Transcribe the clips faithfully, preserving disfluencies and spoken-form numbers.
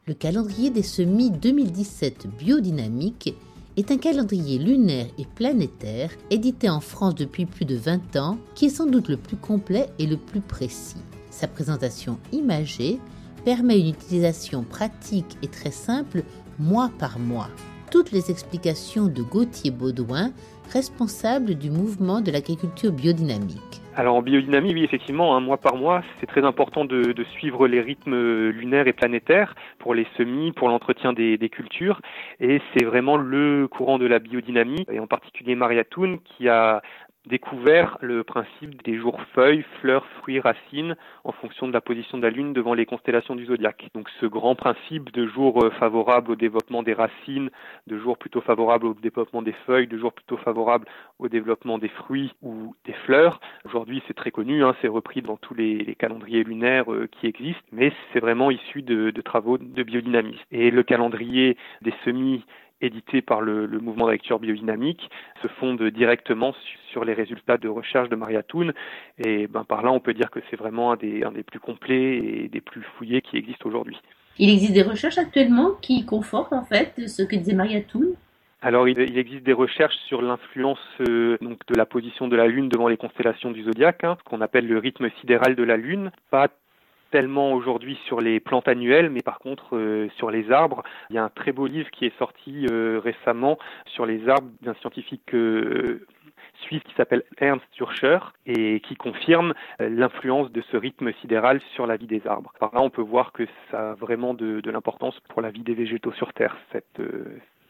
Le calendrier des semis deux mille dix-sept biodynamique est un calendrier lunaire et planétaire édité en France depuis plus de vingt ans qui est sans doute le plus complet et le plus précis. Sa présentation imagée permet une utilisation pratique et très simple mois par mois. Toutes les explications de Gauthier Baudouin, responsable du mouvement de l'agriculture biodynamique. Alors en biodynamie, oui, effectivement, un mois par mois, c'est très important de, de suivre les rythmes lunaires et planétaires pour les semis, pour l'entretien des, des cultures. Et c'est vraiment le courant de la biodynamie, et en particulier Maria Thun, qui a découvert le principe des jours feuilles, fleurs, fruits, racines en fonction de la position de la Lune devant les constellations du zodiaque. Donc ce grand principe de jours favorables au développement des racines, de jours plutôt favorables au développement des feuilles, de jours plutôt favorables au développement des fruits ou des fleurs. Aujourd'hui c'est très connu, hein, c'est repris dans tous les, les calendriers lunaires euh, qui existent, mais c'est vraiment issu de, de travaux de biodynamistes. Et le calendrier des semis édité par le, le mouvement d'agriculture biodynamique, se fonde directement sur les résultats de recherche de Maria Thun. Et ben, par là, on peut dire que c'est vraiment un des, un des plus complets et des plus fouillés qui existent aujourd'hui. Il existe des recherches actuellement qui confortent en fait ce que disait Maria Thun. Alors, il, il existe des recherches sur l'influence euh, donc de la position de la Lune devant les constellations du zodiaque, hein, ce qu'on appelle le rythme sidéral de la Lune. Pas tellement aujourd'hui sur les plantes annuelles, mais par contre euh, sur les arbres. Il y a un très beau livre qui est sorti euh, récemment sur les arbres d'un scientifique euh, suisse qui s'appelle Ernst Zürcher et qui confirme euh, l'influence de ce rythme sidéral sur la vie des arbres. Par là, on peut voir que ça a vraiment de, de l'importance pour la vie des végétaux sur Terre, cette euh,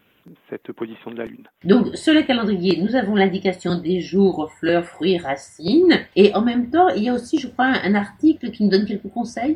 cette position de la Lune. Donc, sur le calendrier, nous avons l'indication des jours, fleurs, fruits, racines. Et en même temps, il y a aussi, je crois, un article qui nous donne quelques conseils.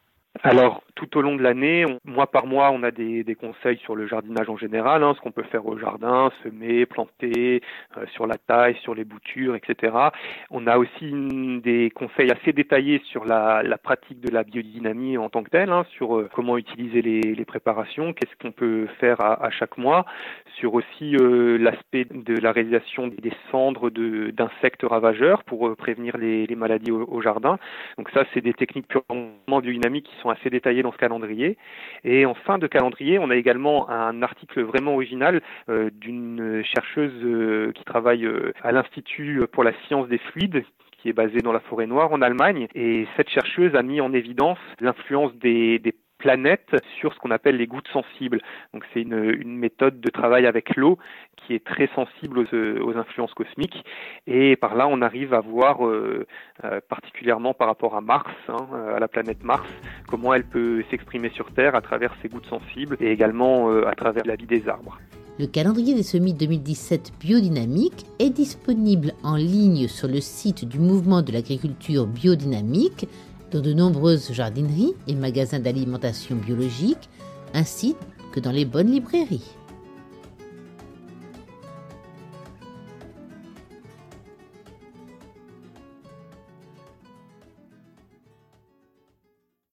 Alors, tout au long de l'année, on, mois par mois, on a des, des conseils sur le jardinage en général, hein, ce qu'on peut faire au jardin, semer, planter, euh, sur la taille, sur les boutures, et cetera. On a aussi une, des conseils assez détaillés sur la, la pratique de la biodynamie en tant que telle, hein, sur euh, comment utiliser les, les préparations, qu'est-ce qu'on peut faire à, à chaque mois, sur aussi euh, l'aspect de la réalisation des cendres de, d'insectes ravageurs pour euh, prévenir les, les maladies au, au jardin. Donc ça, c'est des techniques purement biodynamiques qui sont assez détaillées dans ce calendrier. Et en fin de calendrier, on a également un article vraiment original euh, d'une chercheuse euh, qui travaille euh, à l'Institut pour la science des fluides, qui est basé dans la forêt noire en Allemagne. Et cette chercheuse a mis en évidence l'influence des, des planètes sur ce qu'on appelle les gouttes sensibles. Donc c'est une, une méthode de travail avec l'eau qui est très sensible aux, aux influences cosmiques. Et par là, on arrive à voir, euh, euh, particulièrement par rapport à Mars, hein, à la planète Mars, comment elle peut s'exprimer sur Terre à travers ces gouttes sensibles et également euh, à travers la vie des arbres. Le calendrier des semis deux mille dix-sept biodynamique est disponible en ligne sur le site du mouvement de l'agriculture biodynamique dans de nombreuses jardineries et magasins d'alimentation biologique, ainsi que dans les bonnes librairies.